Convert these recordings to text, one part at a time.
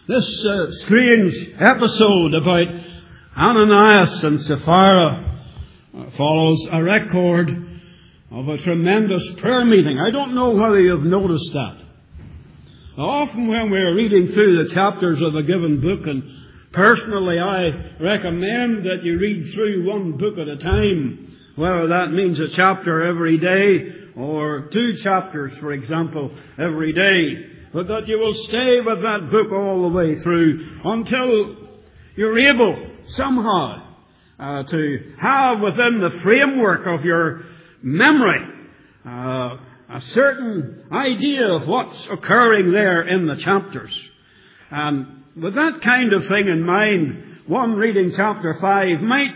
This strange episode about Ananias and Sapphira follows a record of a tremendous prayer meeting. I don't know whether you've noticed that. Often when we're reading through the chapters of a given book, and personally I recommend that you read through one book at a time, whether that means a chapter every day or 2 chapters, for example, every day, but that you will stay with that book all the way through until you're able somehow to have within the framework of your memory a certain idea of what's occurring there in the chapters. And with that kind of thing in mind, one reading chapter 5 might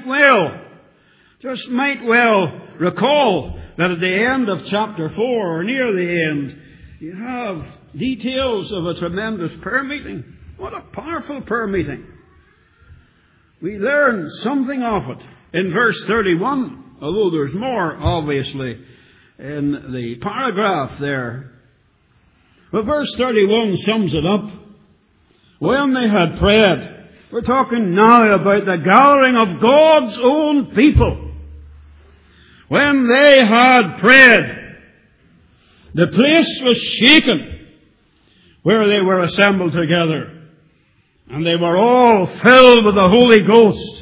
well recall that at the end of chapter 4, or near the end, you have details of a tremendous prayer meeting. What a powerful prayer meeting. We learn something of it in verse 31, although there's more, obviously, in the paragraph there. But verse 31 sums it up. When they had prayed, we're talking now about the gathering of God's own people. When they had prayed, the place was shaken where they were assembled together, and they were all filled with the Holy Ghost.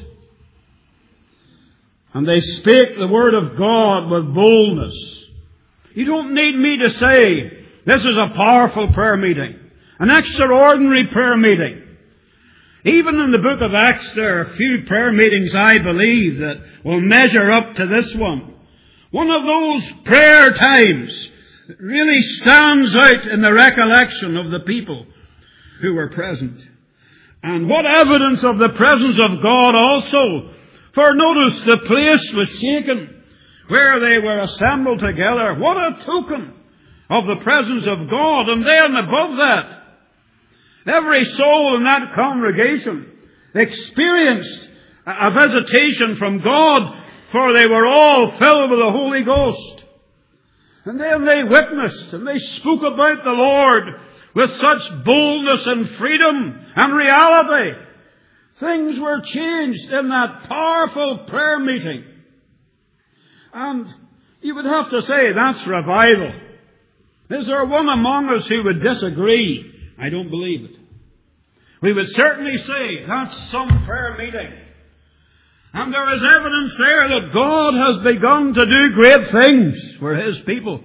And they spake the word of God with boldness. You don't need me to say this is a powerful prayer meeting, an extraordinary prayer meeting. Even in the book of Acts, there are a few prayer meetings, I believe, that will measure up to this one. One of those prayer times that really stands out in the recollection of the people who were present. And what evidence of the presence of God also. For notice, the place was shaken where they were assembled together. What a token of the presence of God. And then above that, every soul in that congregation experienced a visitation from God, for they were all filled with the Holy Ghost. And then they witnessed and they spoke about the Lord with such boldness and freedom and reality. Things were changed in that powerful prayer meeting. And you would have to say that's revival. Is there one among us who would disagree? I don't believe it. We would certainly say that's some prayer meeting. And there is evidence there that God has begun to do great things for His people.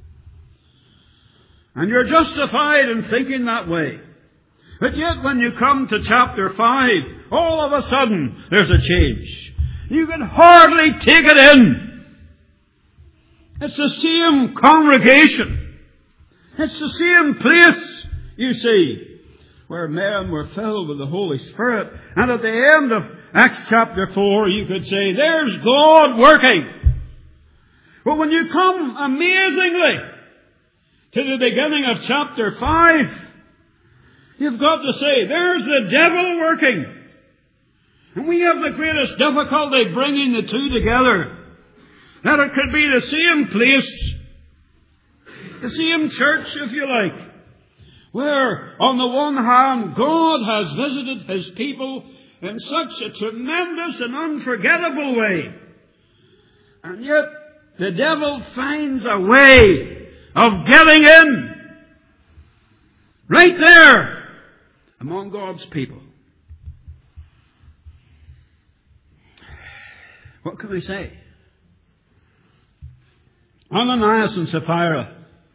And you're justified in thinking that way. But yet when you come to chapter 5, all of a sudden there's a change. You can hardly take it in. It's the same congregation. It's the same place, you see, where men were filled with the Holy Spirit. And at the end of Acts chapter 4, you could say, there's God working. But when you come amazingly to the beginning of chapter 5, you've got to say, there's the devil working. And we have the greatest difficulty bringing the two together. That it could be the same place, the same church, if you like, where on the one hand God has visited His people in such a tremendous and unforgettable way, and yet the devil finds a way of getting in right there among God's people. What can we say? Ananias and Sapphira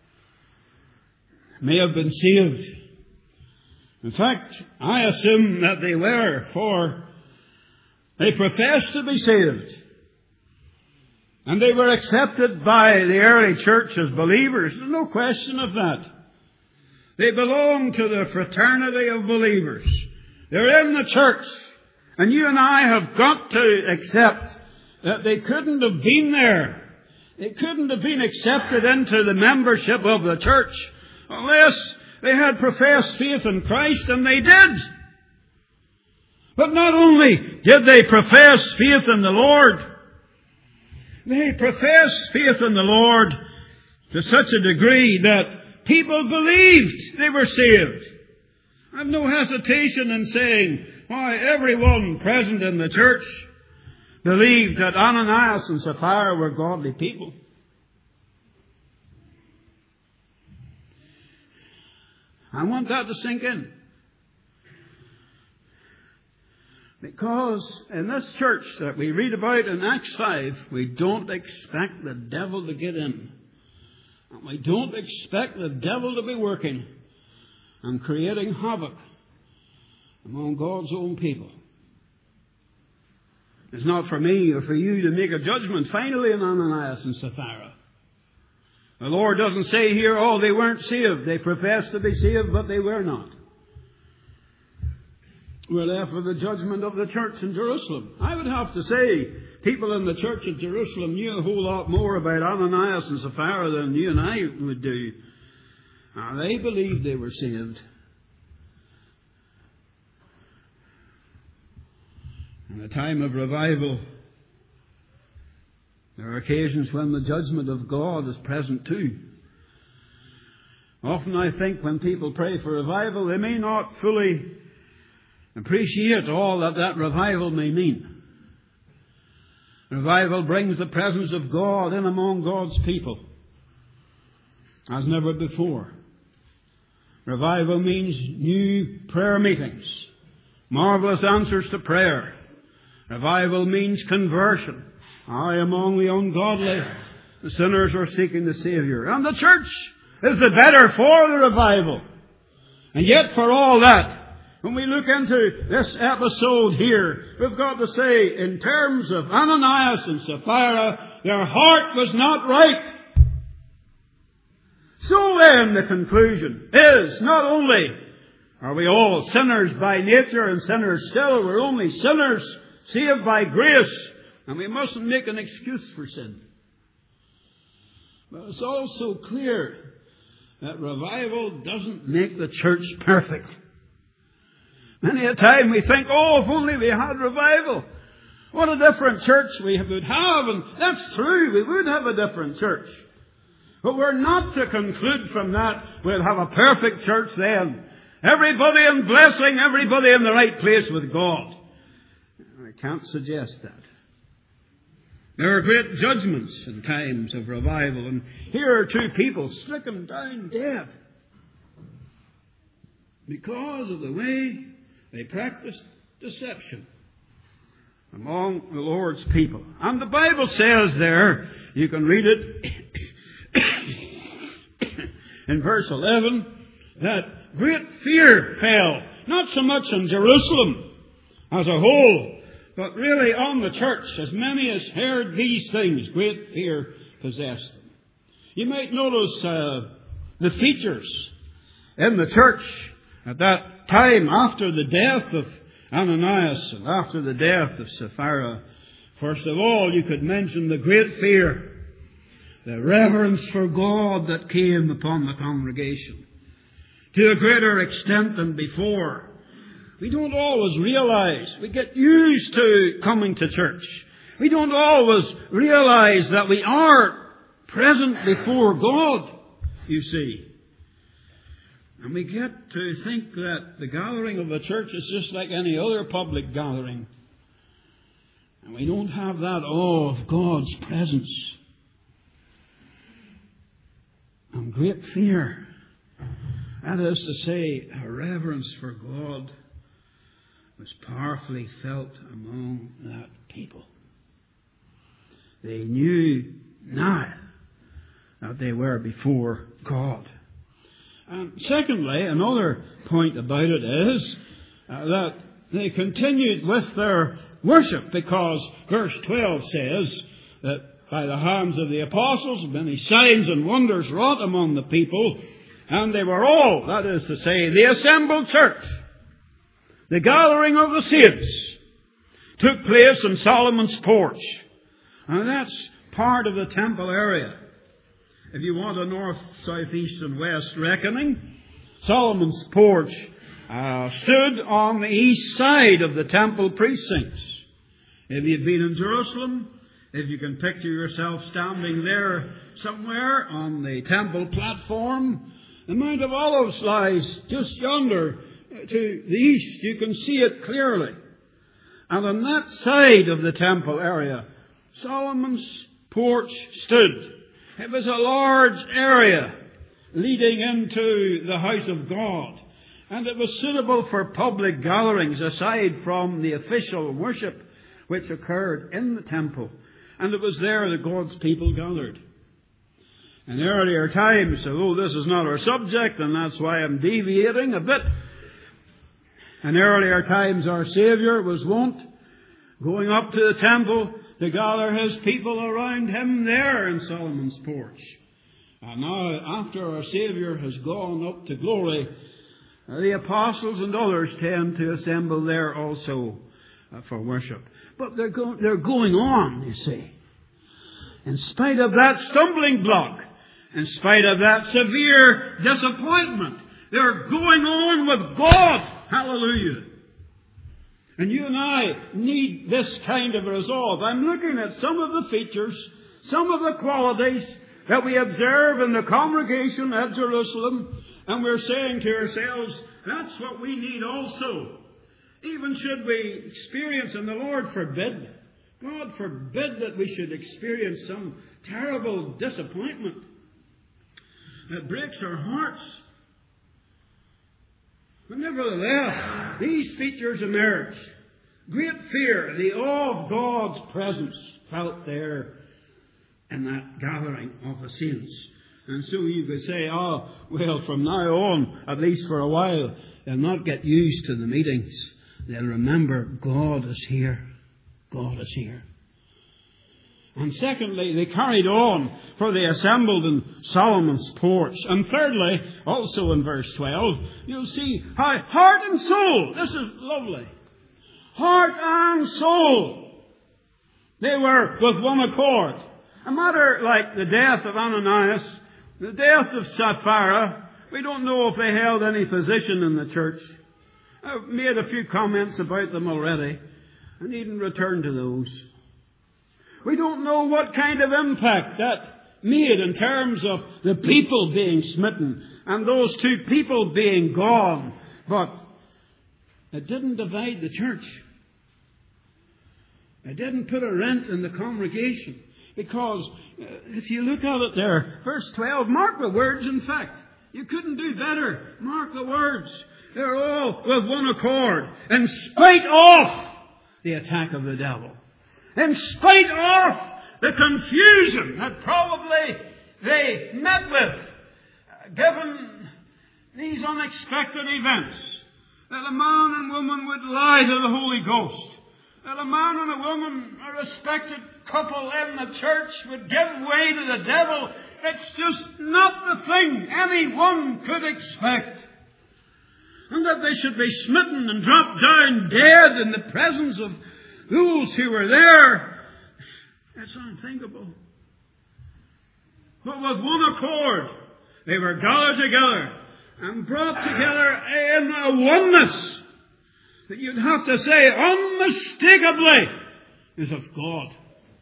may have been saved. In fact, I assume that they were, for they professed to be saved. And they were accepted by the early church as believers. There's no question of that. They belong to the fraternity of believers. They're in the church. And you and I have got to accept that they couldn't have been there. They couldn't have been accepted into the membership of the church unless they had professed faith in Christ, and they did. But not only did they profess faith in the Lord, they professed faith in the Lord to such a degree that people believed they were saved. I have no hesitation in saying why everyone present in the church believed that Ananias and Sapphira were godly people. I want that to sink in. Because in this church that we read about in Acts 5, we don't expect the devil to get in. And we don't expect the devil to be working and creating havoc among God's own people. It's not for me or for you to make a judgment finally on Ananias and Sapphira. The Lord doesn't say here, oh, they weren't saved. They professed to be saved, but they were not. We're left with the judgment of the church in Jerusalem. I would have to say, people in the church of Jerusalem knew a whole lot more about Ananias and Sapphira than you and I would do. They believed they were saved. In the time of revival, there are occasions when the judgment of God is present too. Often I think when people pray for revival, they may not fully appreciate all that revival may mean. Revival brings the presence of God in among God's people as never before. Revival means new prayer meetings, marvelous answers to prayer. Revival means conversion. Among the ungodly, the sinners are seeking the Saviour. And the church is the better for the revival. And yet for all that, when we look into this episode here, we've got to say, in terms of Ananias and Sapphira, their heart was not right. So then the conclusion is, not only are we all sinners by nature and sinners still, we're only sinners saved by grace, and we mustn't make an excuse for sin. But it's also clear that revival doesn't make the church perfect. Many a time we think, oh, if only we had revival, what a different church we would have. And that's true, we would have a different church. But we're not to conclude from that we'll have a perfect church then. Everybody in blessing, everybody in the right place with God. I can't suggest that. There are great judgments in times of revival, and here are two people stricken down dead because of the way they practiced deception among the Lord's people. And the Bible says there, you can read it in verse 11, that great fear fell, not so much on Jerusalem as a whole, but really on the church. As many as heard these things, great fear possessed them. You might notice the features in the church at that time after the death of Ananias and after the death of Sapphira. First of all, you could mention the great fear, the reverence for God that came upon the congregation to a greater extent than before. We don't always realize, we get used to coming to church. We don't always realize that we are present before God, you see. And we get to think that the gathering of the church is just like any other public gathering. And we don't have that awe of God's presence. And great fear. That is to say, a reverence for God was powerfully felt among that people. They knew now that they were before God. And secondly, another point about it is that they continued with their worship, because verse 12 says that by the hands of the apostles many signs and wonders wrought among the people, and they were all, that is to say, the assembled church. The gathering of the saints took place in Solomon's porch. And that's part of the temple area. If you want a north, south, east and west reckoning, Solomon's porch stood on the east side of the temple precincts. If you've been in Jerusalem, if you can picture yourself standing there somewhere on the temple platform, the Mount of Olives lies just yonder, to the east. You can see it clearly. And on that side of the temple area, Solomon's porch stood. It was a large area leading into the house of God. And it was suitable for public gatherings aside from the official worship which occurred in the temple. And it was there that God's people gathered. In earlier times, although this is not our subject, and that's why I'm deviating a bit, in earlier times our Saviour was wont, going up to the temple, to gather His people around Him there in Solomon's porch. And now, after our Saviour has gone up to glory, the apostles and others tend to assemble there also for worship. But they're going on, you see. In spite of that stumbling block, in spite of that severe disappointment, they're going on with God. Hallelujah. And you and I need this kind of resolve. I'm looking at some of the features, some of the qualities that we observe in the congregation at Jerusalem, and we're saying to ourselves, that's what we need also. Even should we experience, and the Lord forbid, God forbid that we should experience some terrible disappointment that breaks our hearts. But nevertheless, these features emerge. Great fear, the awe of God's presence felt there in that gathering of the saints. And so you could say, oh, well, from now on, at least for a while, they'll not get used to the meetings. They'll remember God is here. God is here. And secondly, they carried on, for they assembled in Solomon's porch. And thirdly, also in verse 12, you'll see how heart and soul, this is lovely, heart and soul, they were with one accord. A matter like the death of Ananias, the death of Sapphira, we don't know if they held any position in the church. I've made a few comments about them already. I needn't return to those. We don't know what kind of impact that made in terms of the people being smitten and those two people being gone. But it didn't divide the church. It didn't put a rent in the congregation. Because if you look at it there, verse 12, mark the words, in fact. You couldn't do better. Mark the words. They're all with one accord. In spite of the attack of the devil. In spite of the confusion that probably they met with, given these unexpected events, that a man and woman would lie to the Holy Ghost, that a man and a woman, a respected couple in the church, would give way to the devil. It's just not the thing anyone could expect. And that they should be smitten and drop down dead in the presence of those who were there, it's unthinkable. But with one accord, they were gathered together and brought together in a oneness that you'd have to say unmistakably is of God.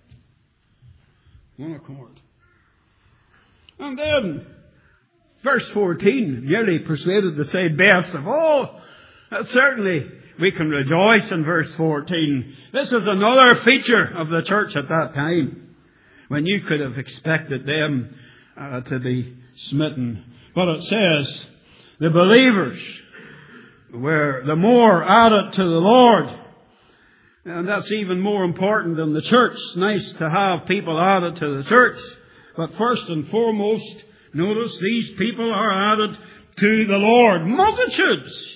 One accord. And then, verse 14, nearly persuaded to say best of all. Certainly, we can rejoice in verse 14. This is another feature of the church at that time, when you could have expected them to be smitten. But it says, the believers were the more added to the Lord. And that's even more important than the church. It's nice to have people added to the church. But first and foremost, notice these people are added to the Lord. Multitudes.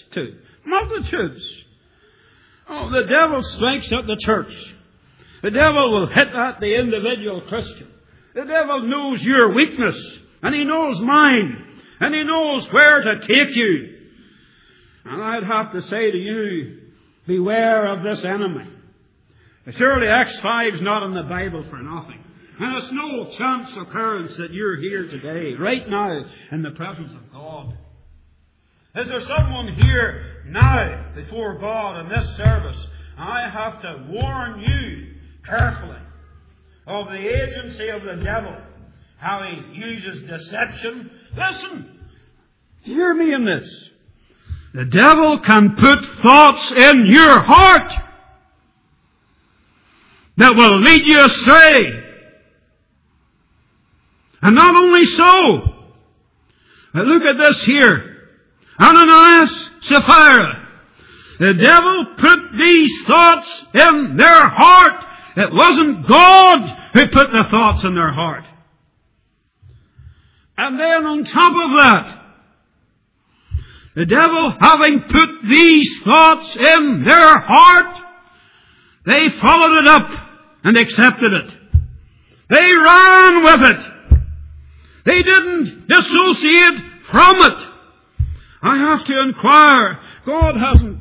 Oh, the devil strikes at the church. The devil will hit at the individual Christian. The devil knows your weakness. And he knows mine. And he knows where to take you. And I'd have to say to you, beware of this enemy. Surely Acts 5 is not in the Bible for nothing. And it's no chance occurrence that you're here today, right now, in the presence of God. Is there someone here now before God in this service? I have to warn you carefully of the agency of the devil, how he uses deception. Listen, hear me in this. The devil can put thoughts in your heart that will lead you astray. And not only so, but look at this here. Ananias, Sapphira. The devil put these thoughts in their heart. It wasn't God who put the thoughts in their heart. And then on top of that, the devil having put these thoughts in their heart, they followed it up and accepted it. They ran with it. They didn't dissociate from it. I have to inquire. God hasn't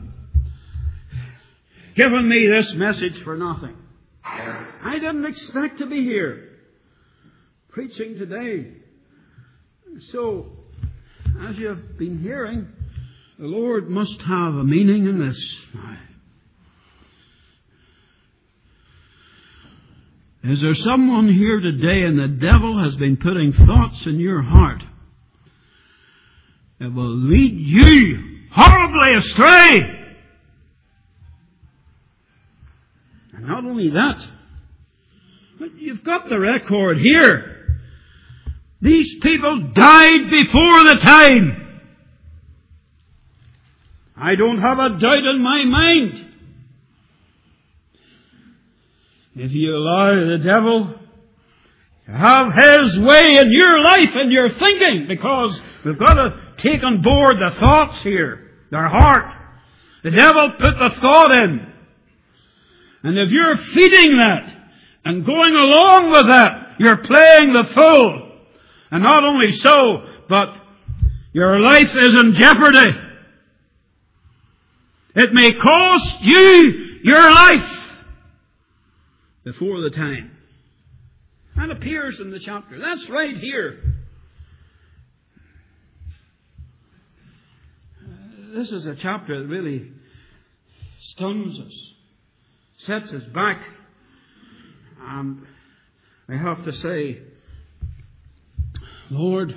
given me this message for nothing. I didn't expect to be here preaching today. So, as you have been hearing, the Lord must have a meaning in this. Is there someone here today and the devil has been putting thoughts in your heart that will lead you horribly astray? And not only that, but you've got the record here. These people died before the time. I don't have a doubt in my mind. If you allow the devil to have his way in your life and your thinking, because we've got to take on board the thoughts here, their heart. The devil put the thought in. And if you're feeding that and going along with that, you're playing the fool. And not only so, but your life is in jeopardy. It may cost you your life before the time. That appears in the chapter. That's right here. This is a chapter that really stuns us, sets us back. And I have to say, Lord,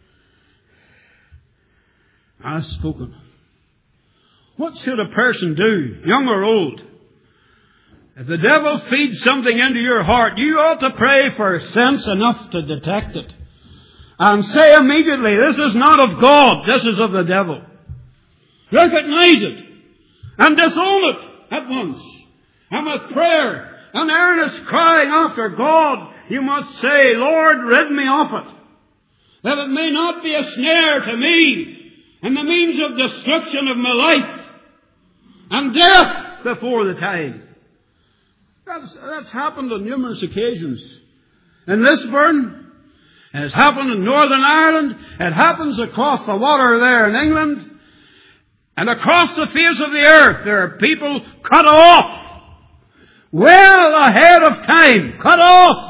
as spoken. What should a person do, young or old? If the devil feeds something into your heart, you ought to pray for sense enough to detect it. And say immediately, this is not of God, this is of the devil. Recognize it. And disown it at once. And with prayer and earnest crying after God, you must say, Lord, rid me of it. That it may not be a snare to me and the means of destruction of my life and death before the time. That's happened on numerous occasions. In Lisburn, it has happened in Northern Ireland, it happens across the water there in England, and across the face of the earth there are people cut off, well ahead of time, cut off,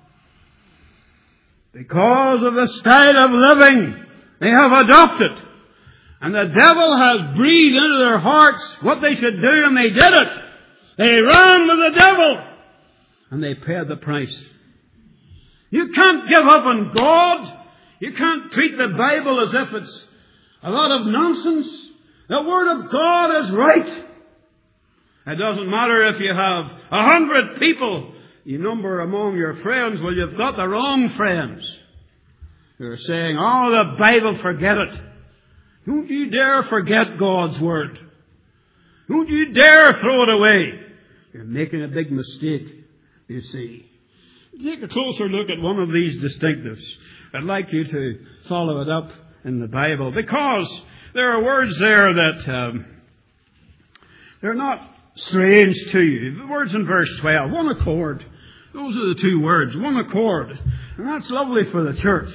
because of the style of living they have adopted. And the devil has breathed into their hearts what they should do, and they did it. They ran with the devil, and they paid the price. You can't give up on God. You can't treat the Bible as if it's a lot of nonsense. The Word of God is right. It doesn't matter if you have 100 people you number among your friends. Well, you've got the wrong friends. You're saying, oh, the Bible, forget it. Don't you dare forget God's Word. Don't you dare throw it away. You're making a big mistake, you see. Take a closer look at one of these distinctives. I'd like you to follow it up in the Bible, because there are words there that they're not strange to you. The words in verse 12, one accord. Those are the two words, one accord. And that's lovely for the church.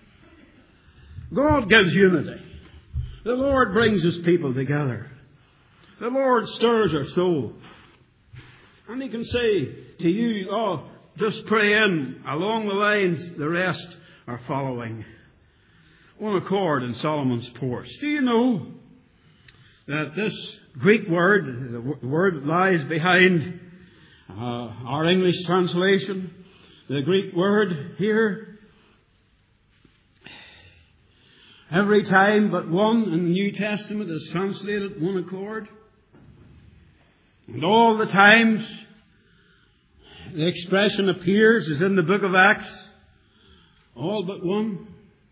God gives unity. The Lord brings His people together. The Lord stirs our soul. And He can say to you, oh, just pray in along the lines the rest are following. One accord in Solomon's porch. Do you know that this Greek word, the word that lies behind our English translation, the Greek word here, Every time but one in the New Testament is translated one accord. And all the times the expression appears is in the book of Acts. All but one.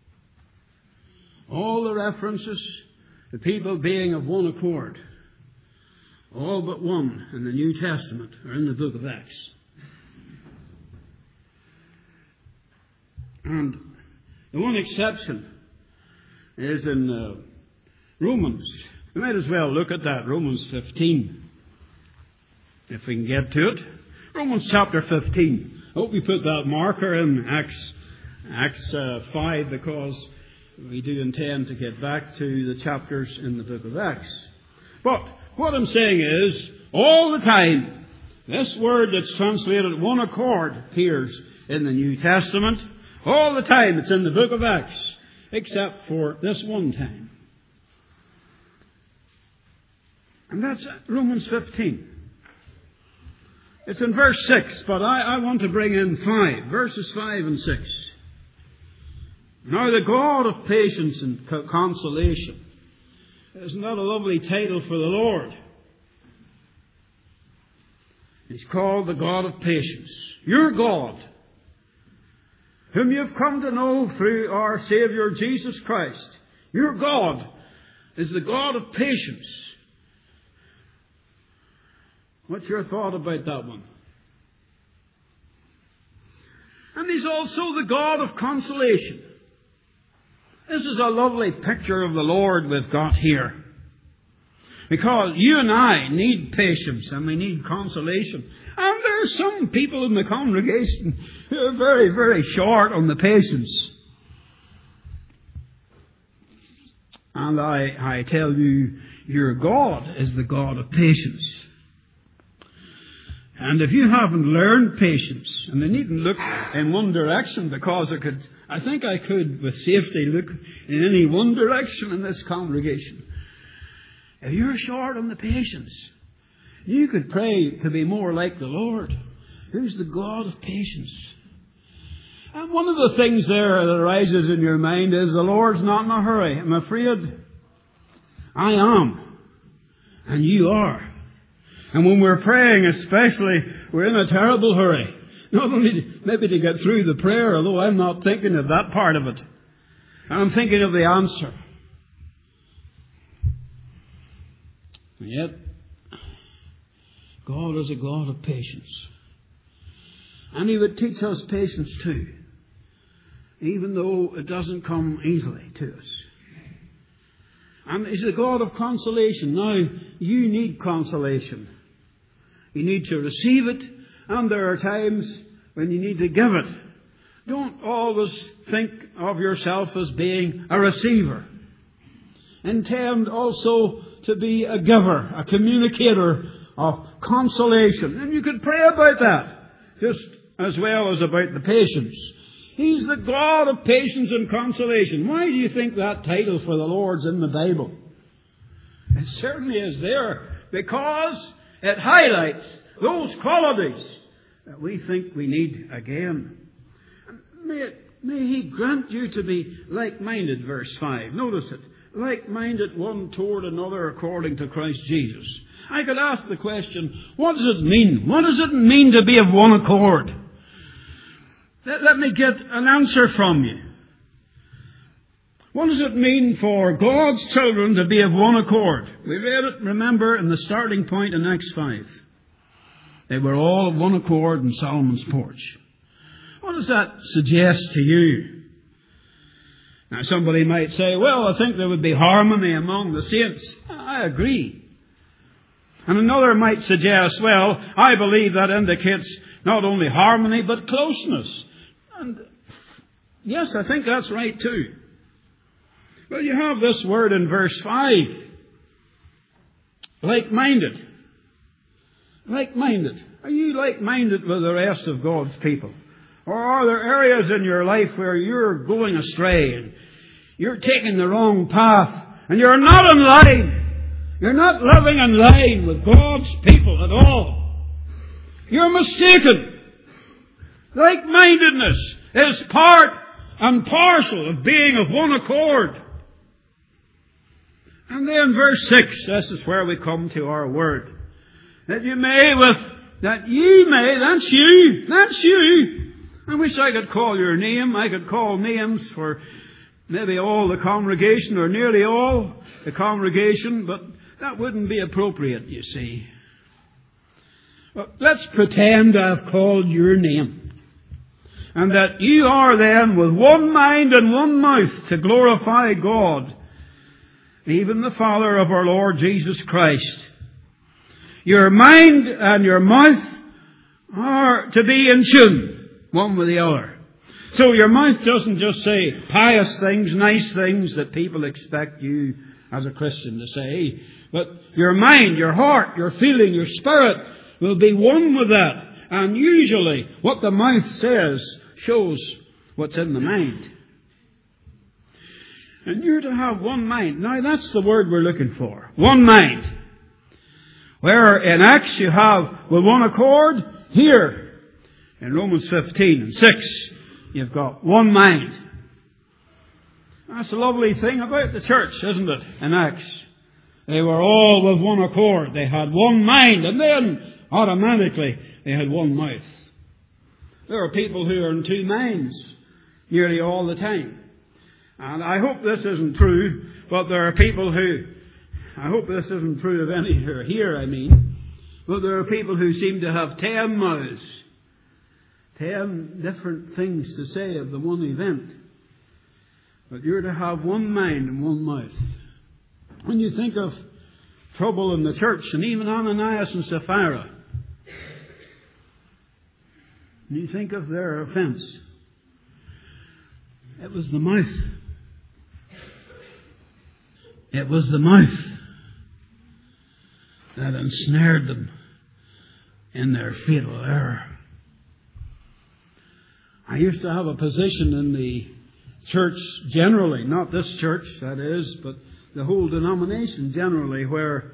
All the references to people being of one accord. All but one in the New Testament are in the book of Acts. And the one exception is in Romans. We might as well look at that, Romans 15, if we can get to it. Romans chapter 15. I hope we put that marker in Acts 5, because we do intend to get back to the chapters in the book of Acts. But what I'm saying is, all the time, this word that's translated one accord appears in the New Testament. All the time it's in the book of Acts, except for this one time. And that's Romans 15. It's in verse 6, but I want to bring in 5, verses 5 and 6. Now the God of patience and consolation. Isn't that a lovely title for the Lord? He's called the God of patience. Your God, whom you have come to know through our Savior Jesus Christ. Your God is the God of patience. What's your thought about that one? And He's also the God of consolation. This is a lovely picture of the Lord we've got here. Because you and I need patience and we need consolation. And there are some people in the congregation who are very, very short on the patience. And I tell you, your God is the God of patience. And if you haven't learned patience, and I needn't look in one direction, because I think I could with safety look in any one direction in this congregation. If you're short on the patience, you could pray to be more like the Lord, who's the God of patience. And one of the things there that arises in your mind is the Lord's not in a hurry. I'm afraid I am, and you are. And when we're praying especially, we're in a terrible hurry. Not only maybe to get through the prayer, although I'm not thinking of that part of it. I'm thinking of the answer. And yet, God is a God of patience. And He would teach us patience too, even though it doesn't come easily to us. And He's a God of consolation. Now, you need consolation. You need to receive it, and there are times when you need to give it. Don't always think of yourself as being a receiver. Intend also to be a giver, a communicator of consolation. And you could pray about that, just as well as about the patience. He's the God of patience and consolation. Why do you think that title for the Lord's in the Bible? It certainly is there, because it highlights those qualities that we think we need again. May He grant you to be like-minded, verse 5. Notice it. Like-minded one toward another according to Christ Jesus. I could ask the question, what does it mean? What does it mean to be of one accord? Let me get an answer from you. What does it mean for God's children to be of one accord? We read it, remember, in the starting point in Acts 5. They were all of one accord in Solomon's porch. What does that suggest to you? Now, somebody might say, well, I think there would be harmony among the saints. I agree. And another might suggest, well, I believe that indicates not only harmony, but closeness. And yes, I think that's right too. Well, you have this word in verse 5. Like-minded. Like-minded. Are you like-minded with the rest of God's people? Or are there areas in your life where you're going astray and you're taking the wrong path and you're not in line? You're not living in line with God's people at all. You're mistaken. Like-mindedness is part and parcel of being of one accord. And then verse 6, this is where we come to our word. That ye may that's you. I wish I could call your name. I could call names for maybe all the congregation or nearly all the congregation, but that wouldn't be appropriate, you see. But let's pretend I've called your name. And that you are then with one mind and one mouth to glorify God, even the Father of our Lord Jesus Christ. Your mind and your mouth are to be in tune, one with the other. So your mouth doesn't just say pious things, nice things that people expect you as a Christian to say, but your mind, your heart, your feeling, your spirit will be one with that. And usually what the mouth says shows what's in the mind. And you're to have one mind. Now that's the word we're looking for. One mind. Where in Acts you have with one accord, here in Romans 15 and 6 you've got one mind. That's a lovely thing about the church, isn't it, in Acts? They were all with one accord. They had one mind, and then automatically they had one mouth. There are people who are in two minds nearly all the time. And I hope this isn't true, but there are people who, I hope this isn't true of any who are here, but there are people who seem to have 10 mouths, 10 different things to say of the one event. But you're to have one mind and one mouth. When you think of trouble in the church, and even Ananias and Sapphira, and you think of their offense, it was the mouth. It was the mouth that ensnared them in their fatal error. I used to have a position in the church generally, not this church, that is, but the whole denomination generally, where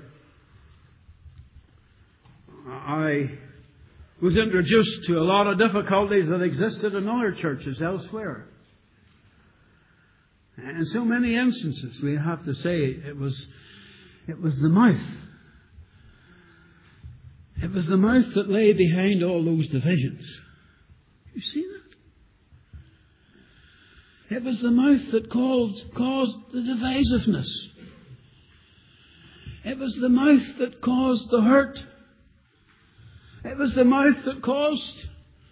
I was introduced to a lot of difficulties that existed in other churches elsewhere. And in so many instances, we have to say it was the mouth. It was the mouth that lay behind all those divisions. You see that? It was the mouth that caused the divisiveness. It was the mouth that caused the hurt. It was the mouth that caused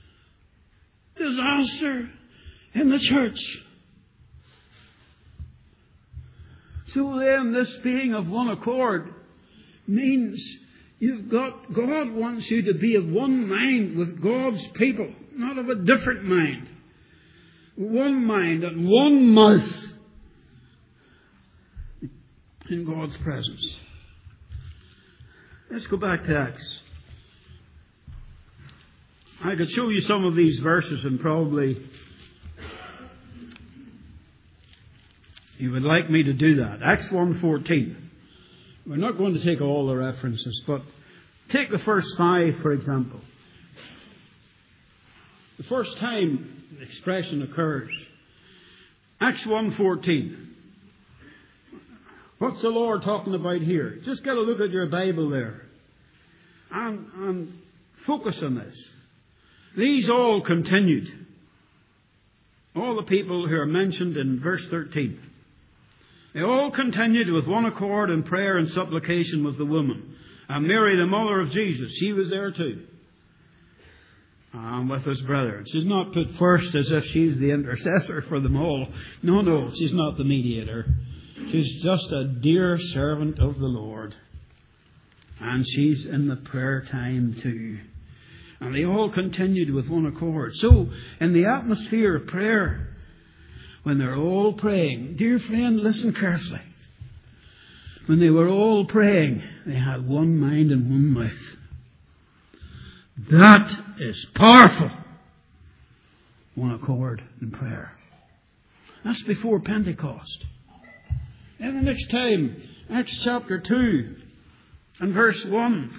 disaster in the church. So then, this being of one accord means God wants you to be of one mind with God's people, not of a different mind. One mind and one mouth in God's presence. Let's go back to Acts. I could show you some of these verses and probably you would like me to do that. Acts 1:14. We're not going to take all the references, but take the first 5, for example. The first time the expression occurs. Acts 1:14. What's the Lord talking about here? Just get a look at your Bible there. And focus on this. These all continued. All the people who are mentioned in verse 13. They all continued with one accord in prayer and supplication with the woman. And Mary, the mother of Jesus, she was there too. And with his brethren. She's not put first as if she's the intercessor for them all. No, she's not the mediator. She's just a dear servant of the Lord. And she's in the prayer time too. And they all continued with one accord. So, in the atmosphere of prayer, when they're all praying, dear friend, listen carefully. When they were all praying, they had one mind and one mouth. That is powerful. One accord in prayer. That's before Pentecost. And the next time, Acts chapter 2 and verse 1.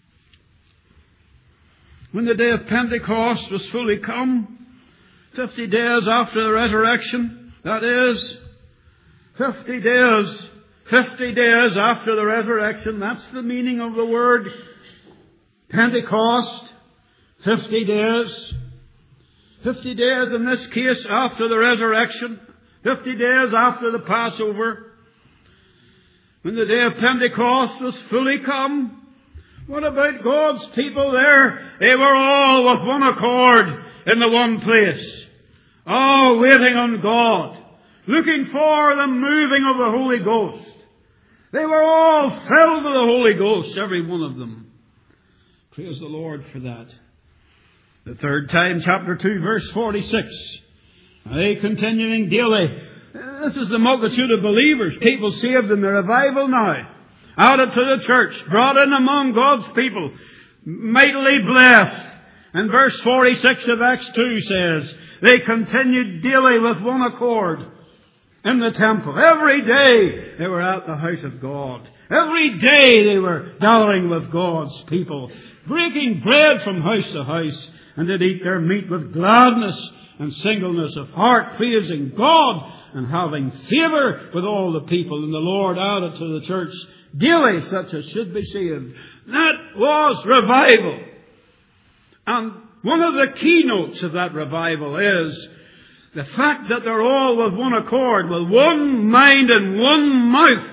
When the day of Pentecost was fully come, 50 days after the resurrection, that is, 50 days 50 days after the resurrection. That's the meaning of the word Pentecost. 50 days. 50 days in this case after the resurrection. 50 days after the Passover. When the day of Pentecost was fully come. What about God's people there? They were all with one accord in the one place. All waiting on God. Looking for the moving of the Holy Ghost. They were all filled with the Holy Ghost, every one of them. Praise the Lord for that. The third time, chapter 2, verse 46. They continuing daily. This is the multitude of believers, people saved in the revival now. Added to the church, brought in among God's people, mightily blessed. And verse 46 of Acts 2 says, they continued daily with one accord in the temple. Every day they were at the house of God. Every day they were gathering with God's people, breaking bread from house to house, and did eat their meat with gladness and singleness of heart, praising God and having favour with all the people. And the Lord added to the church daily such as should be saved. That was revival. And one of the keynotes of that revival is the fact that they're all with one accord, with one mind and one mouth,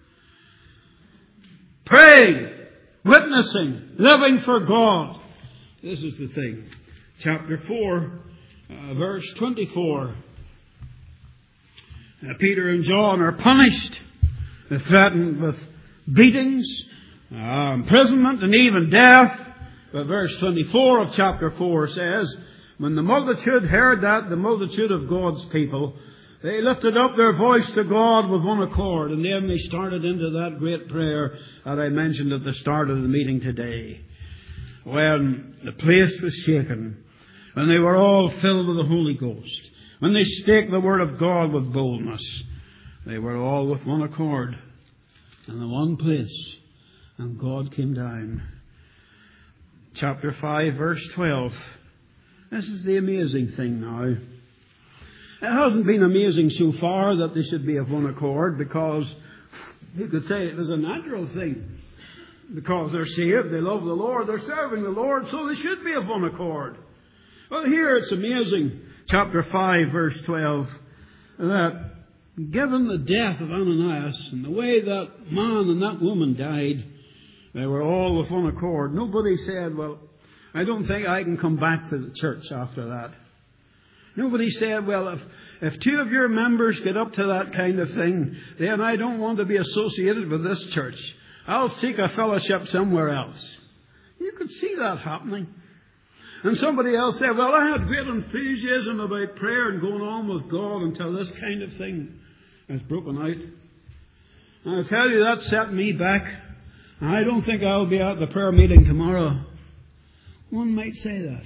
praying, witnessing, living for God. This is the thing. Chapter 4, verse 24. Peter and John are punished. They're threatened with beatings, imprisonment, and even death. But verse 24 of chapter 4 says, when the multitude heard that, the multitude of God's people, they lifted up their voice to God with one accord. And then they started into that great prayer that I mentioned at the start of the meeting today. When the place was shaken, when they were all filled with the Holy Ghost, when they spake the word of God with boldness, they were all with one accord in the one place, and God came down. Chapter 5, verse 12. This is the amazing thing now. It hasn't been amazing so far that they should be of one accord, because you could say it was a natural thing. Because they're saved, they love the Lord, they're serving the Lord, so they should be of one accord. Well, here it's amazing. Chapter 5, verse 12. That given the death of Ananias and the way that man and that woman died, they were all with one accord. Nobody said, well, I don't think I can come back to the church after that. Nobody said, well, if two of your members get up to that kind of thing, then I don't want to be associated with this church. I'll seek a fellowship somewhere else. You could see that happening. And somebody else said, well, I had great enthusiasm about prayer and going on with God until this kind of thing has broken out. And I tell you, that set me back. I don't think I'll be at the prayer meeting tomorrow. One might say that.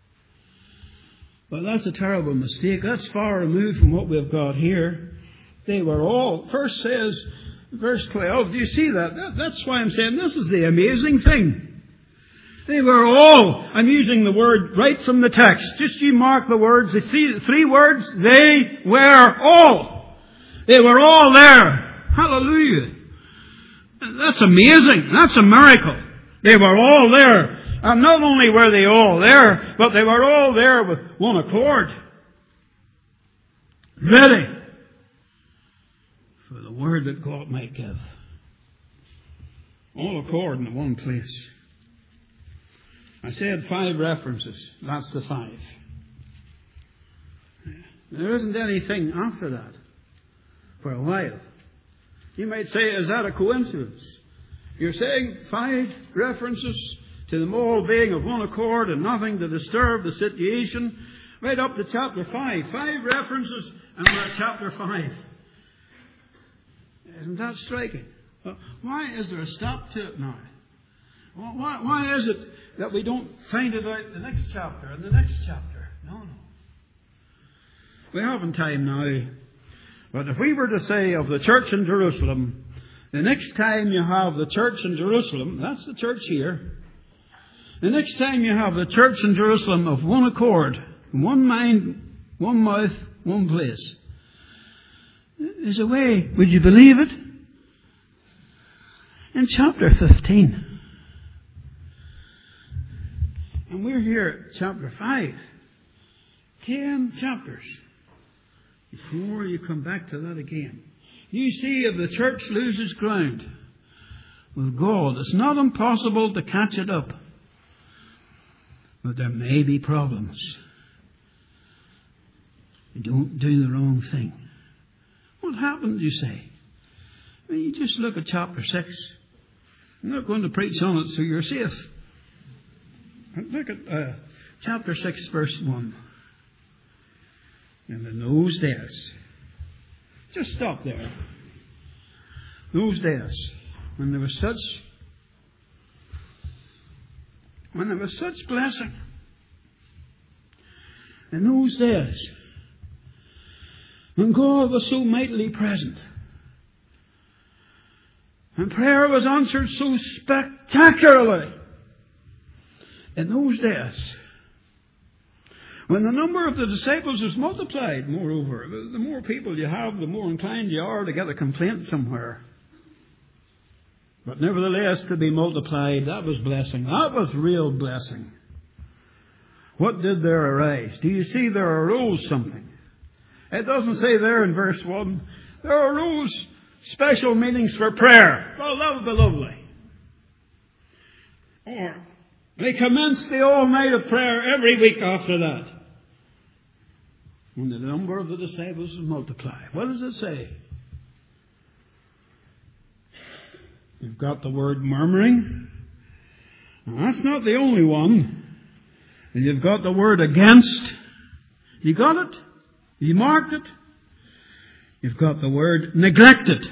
But that's a terrible mistake. That's far removed from what we've got here. They were all, first says, verse 12, do you see that? That's why I'm saying this is the amazing thing. They were all, I'm using the word right from the text. Just you mark the words, the three words, they were all. They were all there. Hallelujah. That's amazing. That's a miracle. They were all there. And not only were they all there, but they were all there with one accord. Ready for the word that God might give. All accord in one place. I said 5 references. That's the 5. There isn't anything after that for a while. You might say, is that a coincidence? You're saying 5 references to them all being of one accord and nothing to disturb the situation. Right up to chapter 5. 5 references and we're at chapter 5. Isn't that striking? Why is there a stop to it now? Why is it that we don't find it out in the next chapter and the next chapter? No. We haven't time now. But if we were to say of the church in Jerusalem, the next time you have the church in Jerusalem, that's the church here. The next time you have the church in Jerusalem of one accord, one mind, one mouth, one place. There's a way. Would you believe it? in chapter 15. And we're here at chapter 5. 10 chapters before you come back to that again. You see, if the church loses ground with God, it's not impossible to catch it up. But there may be problems. You don't do the wrong thing. What happened, you say? Well, you just look at chapter 6. I'm not going to preach on it so you're safe. Look at chapter 6, verse 1. And in those days, just stop there. Those days, when there was such blessing, in those days, when God was so mightily present, and prayer was answered so spectacularly, in those days, when the number of the disciples was multiplied, moreover, the more people you have, the more inclined you are to get a complaint somewhere. But nevertheless, to be multiplied, that was blessing. That was real blessing. What did there arise? Do you see there arose something? It doesn't say there in verse 1, there arose special meetings for prayer. Well, that would be lovely. Or they commenced the all night of prayer every week after that. When the number of the disciples was multiplied. What does it say? You've got the word murmuring. Now, that's not the only one. And you've got the word against. You got it? You marked it? You've got the word neglected.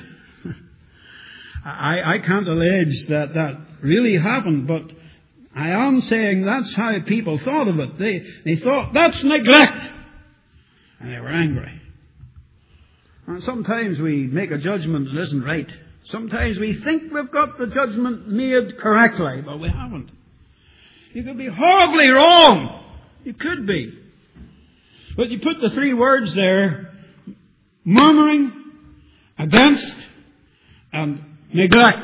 I can't allege that really happened, but I am saying that's how people thought of it. They thought, that's neglect. And they were angry. And sometimes we make a judgment that isn't right. Sometimes we think we've got the judgment made correctly, but we haven't. You could be horribly wrong. You could be. But you put the three words there, murmuring, against, and neglect.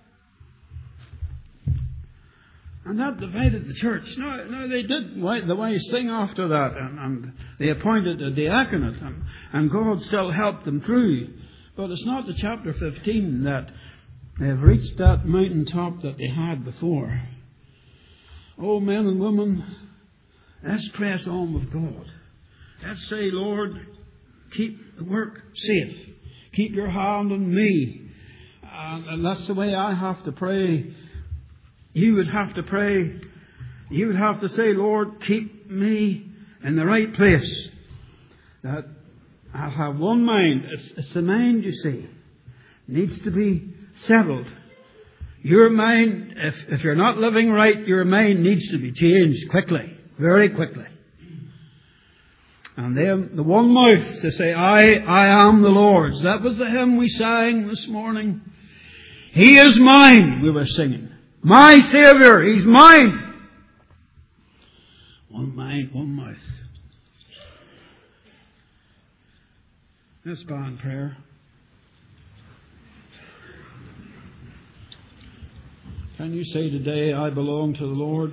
And that divided the church. No, they did the wise thing after that. And they appointed a diaconate. And God still helped them through. But it's not the chapter 15 that they've reached that mountaintop that they had before. Oh, men and women, let's press on with God. Let's say, Lord, keep the work safe. Keep your hand on me. And that's the way I have to pray. You would have to pray. You would have to say, Lord, keep me in the right place. That I'll have one mind. It's the mind, you see. It needs to be settled. Your mind, if you're not living right, your mind needs to be changed quickly. Very quickly. And then the one mouth to say, I am the Lord's. That was the hymn we sang this morning. He is mine, we were singing. My Saviour, He's mine. One mind, one mouth. Let's bow in prayer. Can you say today, I belong to the Lord?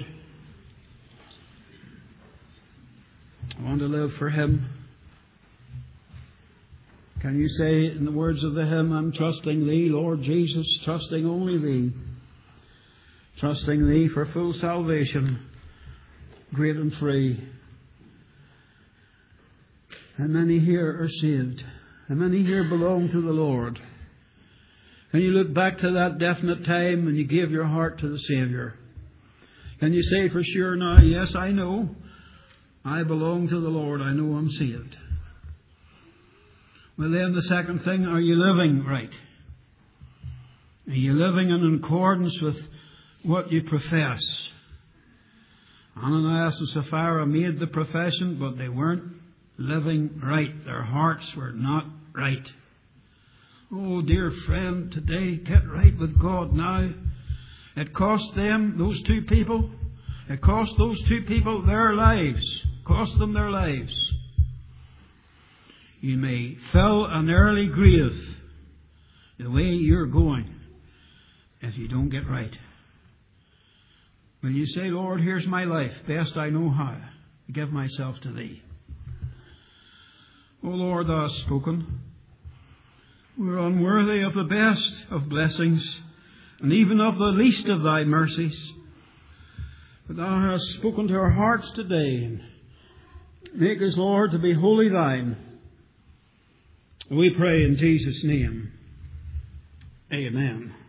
I want to live for Him. Can you say in the words of the hymn, I'm trusting Thee, Lord Jesus, trusting only Thee. Trusting Thee for full salvation, great and free. How many here are saved? How many here belong to the Lord? Can you look back to that definite time when you gave your heart to the Saviour? Can you say for sure now, yes, I know. I belong to the Lord. I know I'm saved. Well, then the second thing, are you living right? Are you living in accordance with what you profess? Ananias and Sapphira made the profession, but they weren't living right. Their hearts were not right. Oh, dear friend, today, get right with God now. It cost them, those two people, it cost those two people their lives. Cost them their lives. You may fill an early grave the way you're going. if you don't get right. Will you say, Lord, here's my life, best I know how, give myself to Thee. O Lord, Thou hast spoken. We're unworthy of the best of blessings, and even of the least of Thy mercies. But Thou hast spoken to our hearts today, and make us, Lord, to be wholly Thine. We pray in Jesus' name. Amen.